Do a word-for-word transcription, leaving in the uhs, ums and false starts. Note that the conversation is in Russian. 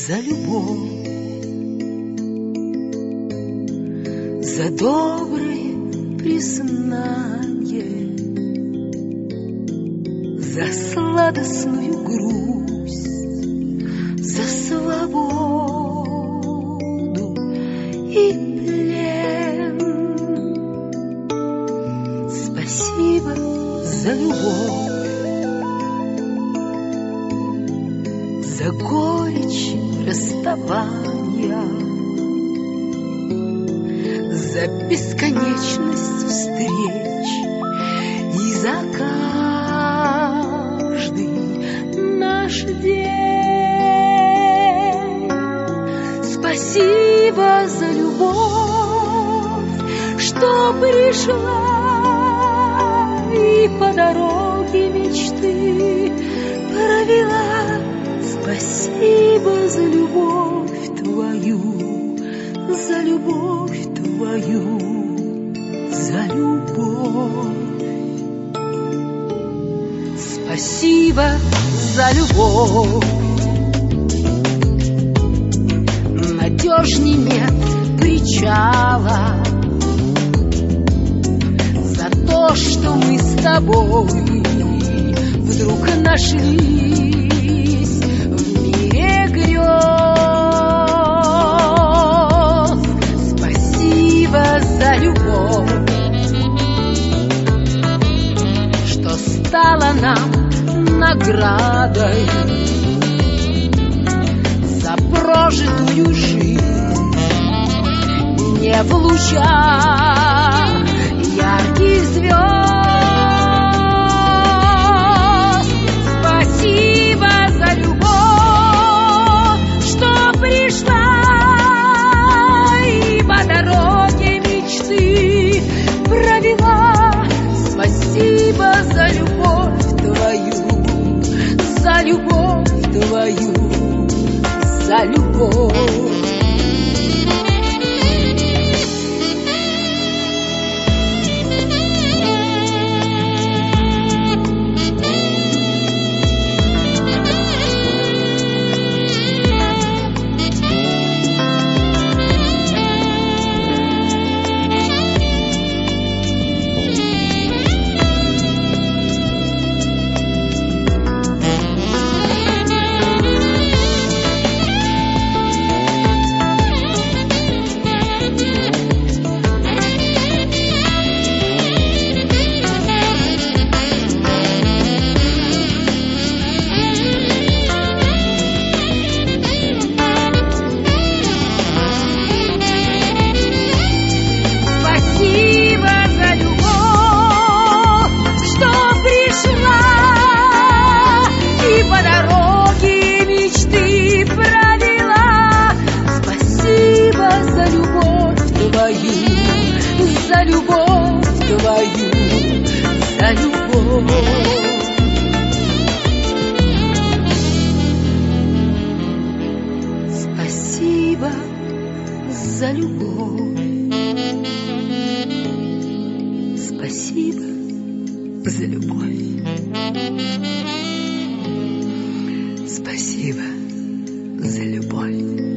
за любовь, за доброе признание, за сладостную грусть, за свободу и плен. Спасибо за любовь, за горечь расставания, за бесконечность встреч и за каждый наш день. Спасибо за любовь, что пришла и по дороге мечты провела. Спасибо за любовь твою, за любовь твою, за любовь. Спасибо за любовь. Надежней нет причала, за то, что мы с тобой вдруг нашлись в мире грез. Спасибо за любовь, что стала нам наградой за прожитую жизнь, не в лучах ярких звезд. Спасибо за любовь, что пришла и по дороге мечты провела. Спасибо за любовь твою, за любовь твою, за любовь. За любовь твою, за любовь. Спасибо за любовь. Спасибо за любовь. Спасибо за любовь.